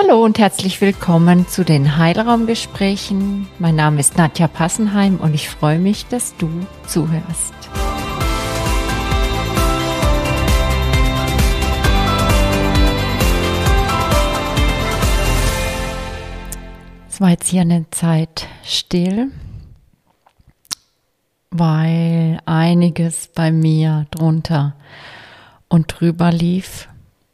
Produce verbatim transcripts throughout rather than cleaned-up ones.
Hallo und herzlich willkommen zu den Heilraumgesprächen. Mein Name ist Nadja Passenheim und ich freue mich, dass du zuhörst. Es war jetzt hier eine Zeit still, weil einiges bei mir drunter und drüber lief.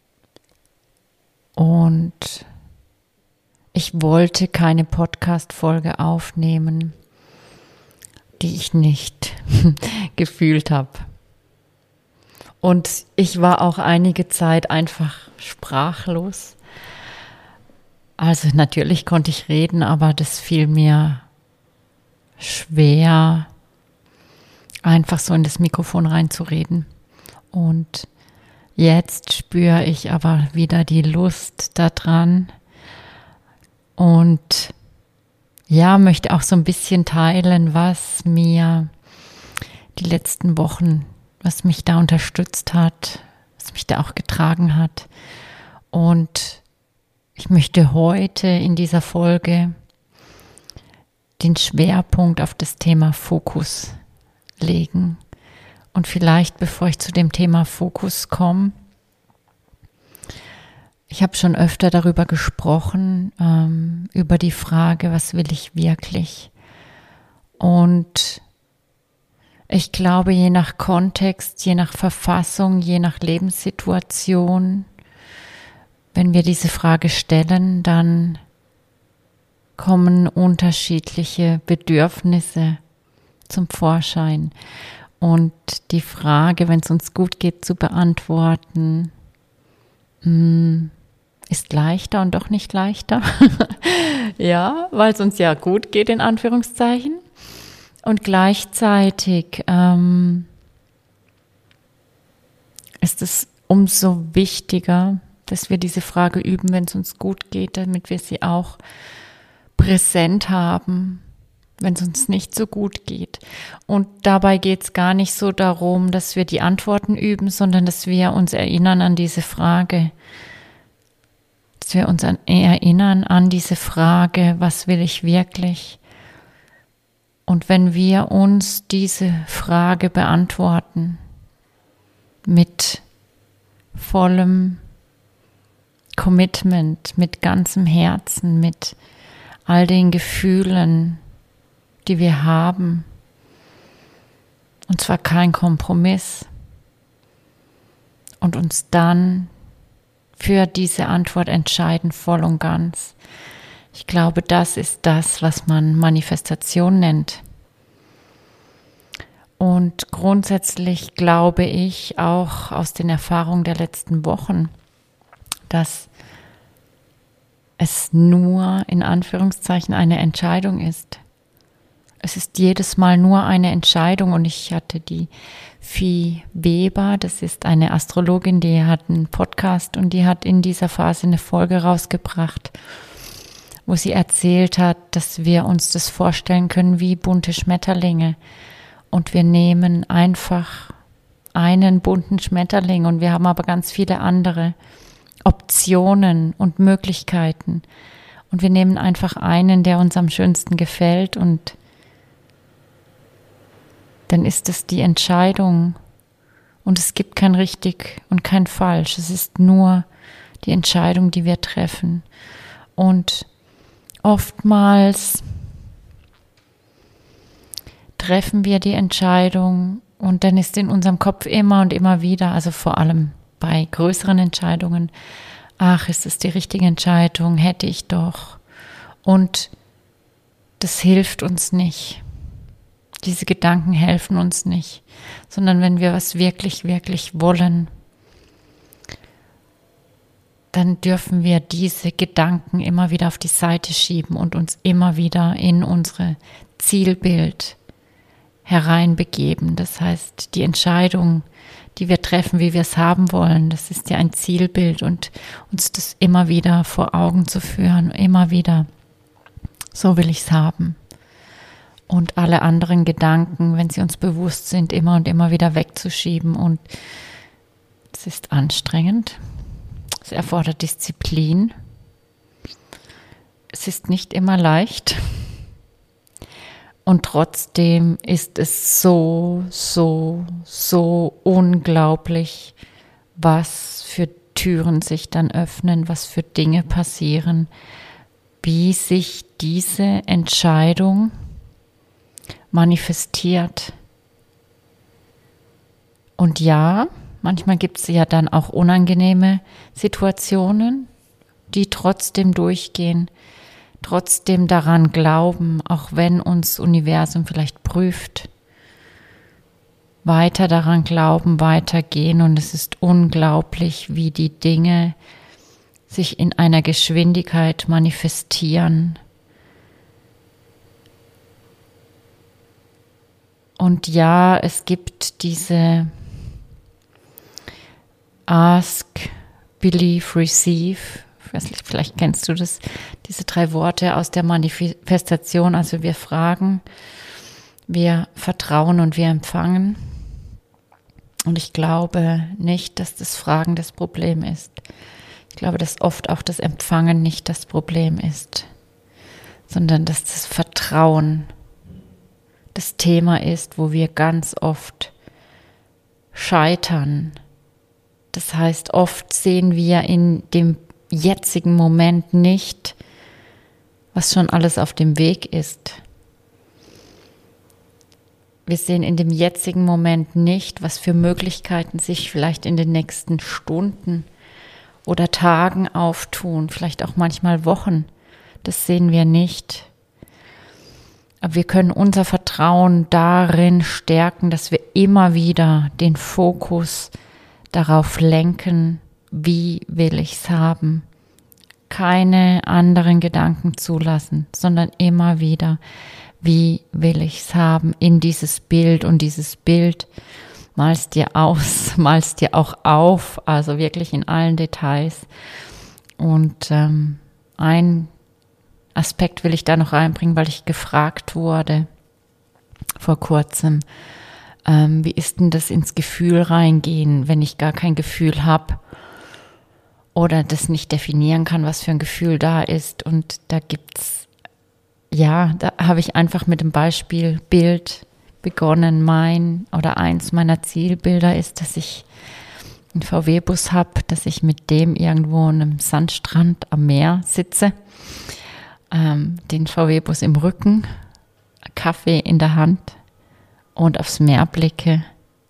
Und ich wollte keine Podcast-Folge aufnehmen, die ich nicht gefühlt habe. Und ich war auch einige Zeit einfach sprachlos. Also natürlich konnte ich reden, aber das fiel mir schwer, einfach so in das Mikrofon reinzureden. Und jetzt spüre ich aber wieder die Lust daran und ja, möchte auch so ein bisschen teilen, was mir die letzten Wochen, was mich da unterstützt hat, was mich da auch getragen hat. Und ich möchte heute in dieser Folge den Schwerpunkt auf das Thema Fokus legen. Und vielleicht, bevor ich zu dem Thema Fokus komme, ich habe schon öfter darüber gesprochen, ähm, über die Frage, was will ich wirklich? Und ich glaube, je nach Kontext, je nach Verfassung, je nach Lebenssituation, wenn wir diese Frage stellen, dann kommen unterschiedliche Bedürfnisse zum Vorschein. Und die Frage, wenn es uns gut geht, zu beantworten, ist leichter und doch nicht leichter. Ja, weil es uns ja gut geht, in Anführungszeichen. Und gleichzeitig ähm, ist es umso wichtiger, dass wir diese Frage üben, wenn es uns gut geht, damit wir sie auch präsent haben, wenn es uns nicht so gut geht. Und dabei geht es gar nicht so darum, dass wir die Antworten üben, sondern dass wir uns erinnern an diese Frage. Dass wir uns an, erinnern an diese Frage, was will ich wirklich? Und wenn wir uns diese Frage beantworten mit vollem Commitment, mit ganzem Herzen, mit all den Gefühlen, die wir haben, und zwar kein Kompromiss, und uns dann für diese Antwort entscheiden, voll und ganz. Ich glaube, das ist das, was man Manifestation nennt. Und grundsätzlich glaube ich auch aus den Erfahrungen der letzten Wochen, dass es nur in Anführungszeichen eine Entscheidung ist. Es ist jedes Mal nur eine Entscheidung, und ich hatte die Vie Weber, das ist eine Astrologin, die hat einen Podcast und die hat in dieser Phase eine Folge rausgebracht, wo sie erzählt hat, dass wir uns das vorstellen können wie bunte Schmetterlinge, und wir nehmen einfach einen bunten Schmetterling und wir haben aber ganz viele andere Optionen und Möglichkeiten, und wir nehmen einfach einen, der uns am schönsten gefällt, und dann ist es die Entscheidung, und es gibt kein richtig und kein falsch. Es ist nur die Entscheidung, die wir treffen. Und oftmals treffen wir die Entscheidung und dann ist in unserem Kopf immer und immer wieder, also vor allem bei größeren Entscheidungen, ach, ist es die richtige Entscheidung, hätte ich doch. Und das hilft uns nicht. Diese Gedanken helfen uns nicht, sondern wenn wir was wirklich, wirklich wollen, dann dürfen wir diese Gedanken immer wieder auf die Seite schieben und uns immer wieder in unsere Zielbild hereinbegeben. Das heißt, die Entscheidung, die wir treffen, wie wir es haben wollen, das ist ja ein Zielbild, und uns das immer wieder vor Augen zu führen, immer wieder, so will ich es haben. Und alle anderen Gedanken, wenn sie uns bewusst sind, immer und immer wieder wegzuschieben. Und es ist anstrengend. Es erfordert Disziplin. es ist nicht immer leicht. Und trotzdem ist es so, so, so unglaublich, was für Türen sich dann öffnen, was für Dinge passieren, wie sich diese Entscheidung manifestiert. Und ja, manchmal gibt es ja dann auch unangenehme Situationen, die trotzdem durchgehen, trotzdem daran glauben, auch wenn uns das Universum vielleicht prüft, weiter daran glauben, weitergehen. Und es ist unglaublich, wie die Dinge sich in einer Geschwindigkeit manifestieren. Und ja, es gibt diese Ask, Believe, Receive. Vielleicht kennst du das, diese drei Worte aus der Manifestation. Also wir fragen, wir vertrauen und wir empfangen. Und ich glaube nicht, dass das Fragen das Problem ist. Ich glaube, dass oft auch das Empfangen nicht das Problem ist, sondern dass das Vertrauen das Thema ist, wo wir ganz oft scheitern. Das heißt, oft sehen wir in dem jetzigen Moment nicht, was schon alles auf dem Weg ist. Wir sehen in dem jetzigen Moment nicht, was für Möglichkeiten sich vielleicht in den nächsten Stunden oder Tagen auftun, vielleicht auch manchmal Wochen. Das sehen wir nicht. Aber wir können unser Vertrauen darin stärken, dass wir immer wieder den Fokus darauf lenken, wie will ich's haben. Keine anderen Gedanken zulassen, sondern immer wieder, wie will ich's haben, in dieses Bild. Und dieses Bild malst dir aus, malst dir auch auf, also wirklich in allen Details. Und ähm, ein Aspekt will ich da noch reinbringen, weil ich gefragt wurde vor kurzem, ähm, wie ist denn das ins Gefühl reingehen, wenn ich gar kein Gefühl habe oder das nicht definieren kann, was für ein Gefühl da ist. Und da gibt's, ja, da habe ich einfach mit dem Beispiel Bild begonnen. Mein oder eins meiner Zielbilder ist, dass ich einen V W-Bus habe, dass ich mit dem irgendwo an einem Sandstrand am Meer sitze, ähm, den V W-Bus im Rücken, Kaffee in der Hand und aufs Meer blicke.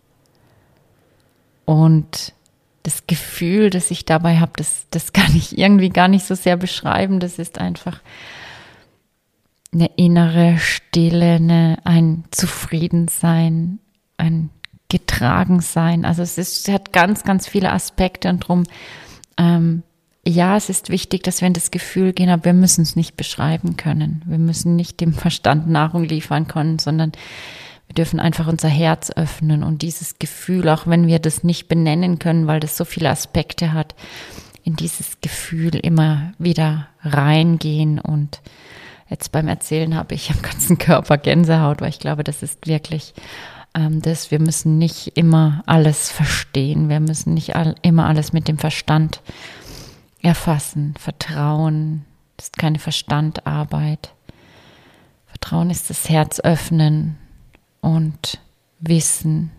Und das Gefühl, das ich dabei habe, das, das kann ich irgendwie gar nicht so sehr beschreiben. Das ist einfach eine innere Stille, eine, ein Zufriedensein, ein Getragensein. Also es ist, es hat ganz, ganz viele Aspekte und darum, ähm, ja, es ist wichtig, dass wir in das Gefühl gehen, aber wir müssen es nicht beschreiben können. Wir müssen nicht dem Verstand Nahrung liefern können, sondern wir dürfen einfach unser Herz öffnen und dieses Gefühl, auch wenn wir das nicht benennen können, weil das so viele Aspekte hat, in dieses Gefühl immer wieder reingehen. Und jetzt beim Erzählen habe ich am ganzen Körper Gänsehaut, weil ich glaube, das ist wirklich ähm, das. Wir müssen nicht immer alles verstehen. Wir müssen nicht all, immer alles mit dem Verstand erfassen. Vertrauen ist keine Verstandarbeit. Vertrauen ist das Herz öffnen und wissen,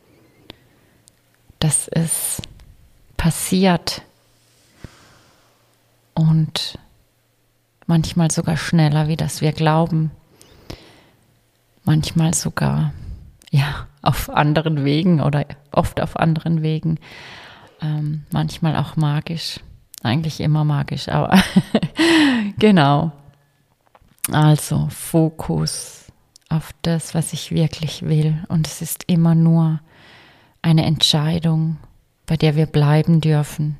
dass es passiert und manchmal sogar schneller, wie das wir glauben. Manchmal sogar, ja, auf anderen Wegen oder oft auf anderen Wegen. Ähm, manchmal auch magisch. Eigentlich immer magisch, aber genau. Also Fokus auf das, was ich wirklich will. Und es ist immer nur eine Entscheidung, bei der wir bleiben dürfen.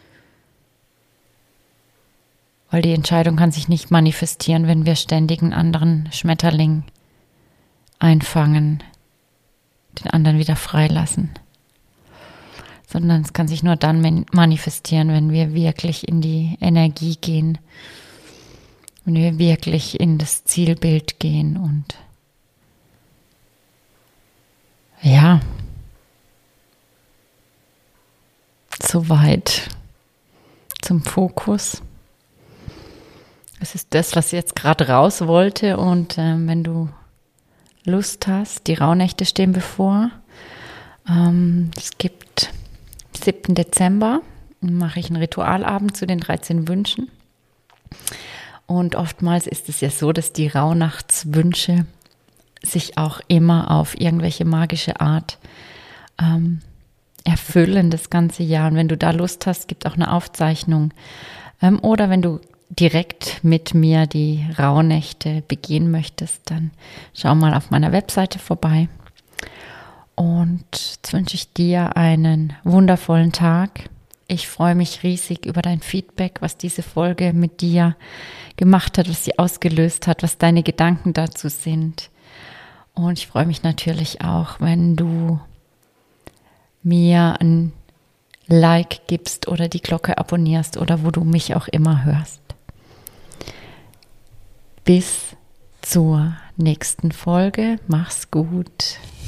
Weil die Entscheidung kann sich nicht manifestieren, wenn wir ständig einen anderen Schmetterling einfangen, den anderen wieder freilassen. Sondern es kann sich nur dann manifestieren, wenn wir wirklich in die Energie gehen, wenn wir wirklich in das Zielbild gehen und ja, soweit zum Fokus. Es ist das, was ich jetzt gerade raus wollte. Und ähm, wenn du Lust hast, die Rauhnächte stehen bevor. Ähm, es gibt siebten Dezember, mache ich einen Ritualabend zu den dreizehn Wünschen. Und oftmals ist es ja so, dass die Rauhnachtswünsche sich auch immer auf irgendwelche magische Art ähm, erfüllen das ganze Jahr. Und wenn du da Lust hast, gibt auch eine Aufzeichnung. Ähm, oder wenn du direkt mit mir die Rauhnächte begehen möchtest, dann schau mal auf meiner Webseite vorbei. Und jetzt wünsche ich dir einen wundervollen Tag. Ich freue mich riesig über dein Feedback, was diese Folge mit dir gemacht hat, was sie ausgelöst hat, was deine Gedanken dazu sind. Und ich freue mich natürlich auch, wenn du mir ein Like gibst oder die Glocke abonnierst oder wo du mich auch immer hörst. Bis zur nächsten Folge. Mach's gut.